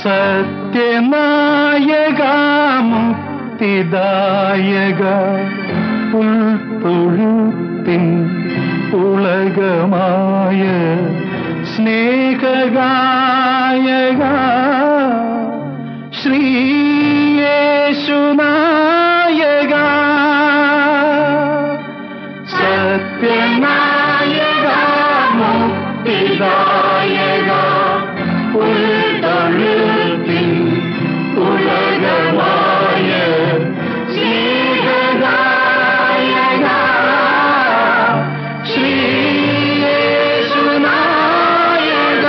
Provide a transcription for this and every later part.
സത്യനായക മുക്തിദായക പുൽത്തൊഴുത്തിൻ ഉലകമായ സ്നേഹഗായക ശ്രീയേശുനായക സത്യനായക മുക്തിദായക പുൽത്തൊഴുത്തിൻ ഉലകമായ സ്നേഹഗായക ശ്രീയേശുനായക.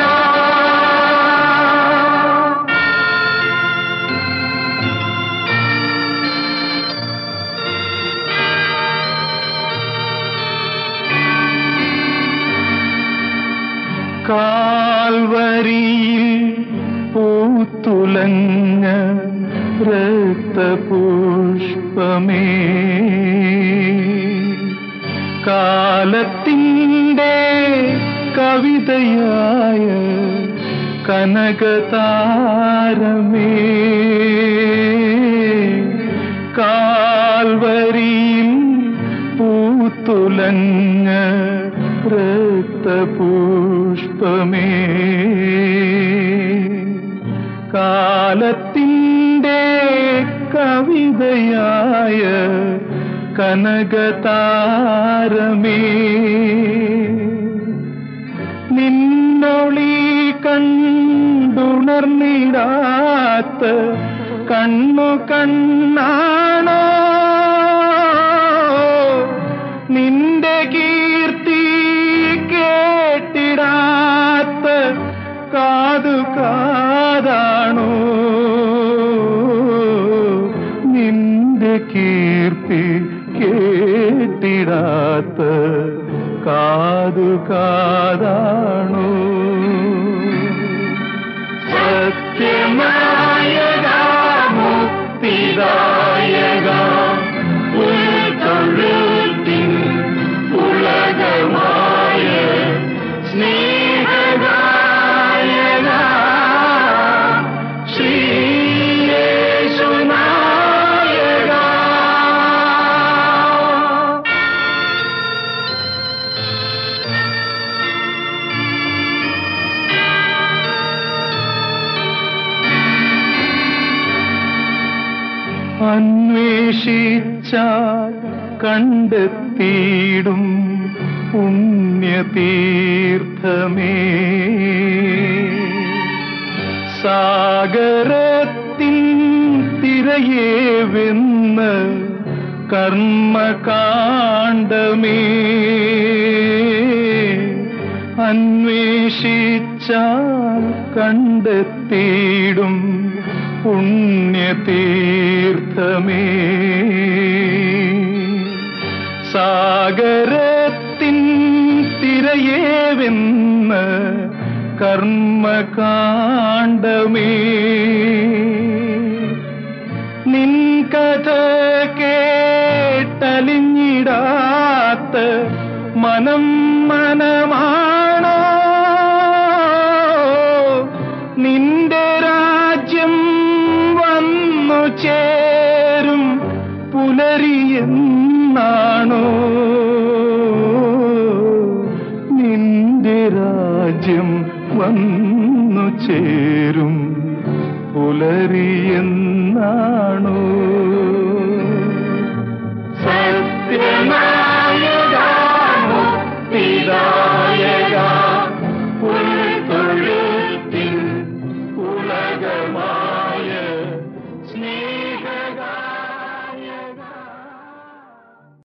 കാൽവരിയിൽ പൂത്തുലഞ്ഞ രക്തപുഷ്പമേ, കാലത്തിൻ്റെ കവിതയായ കനകതാരമേ, കാൽവരിയിൽ പൂത്തുലഞ്ഞ രക്തപുഷ്പമേ, കാലത്തിൻ്റെ കവിതയായ കനകതാരമേ, നിന്നൊളി കണ്ടുണർന്നിടാത്ത കണ്ണു കണ്ണാണോ, നിന്റെ കീർത്തി കേട്ടിടാത്ത കാതു കാതാണോ, നിന്റെ കീർത്തി കേട്ടിടാത്ത കാതു കാതാണോ. സത്യനായക മുക്തിദായക പുൽത്തൊഴുത്തിൻ ഉലകമായ സ്നേഹഗായക ശ്രീയേശുനായക. അന്വേഷിച്ചാൽ കണ്ടെത്തിയിടും പുണ്യതീർത്ഥമേ, സാഗരത്തിൻ തിരയെ വെന്ന് കർമ്മകാണ്ഡമേ, അന്വേഷിച്ചാൽ കണ്ടെത്തിയിടും പുണ്യതീർത്ഥമേ, സാഗരത്തിൻ തിരയെ വെന്ന് കർമ്മകാണ്ഡമേ, നിൻ കഥ കേട്ടലിഞ്ഞിടാത്ത മനം മനമാണോ, നിന്റെ രാജ്യം വന്നു ചേരും പുലരിയെന്നാണോ, നിന്റെ രാജ്യം വന്നു ചേരും പുലരിയെന്നാണോ. സത്യനാ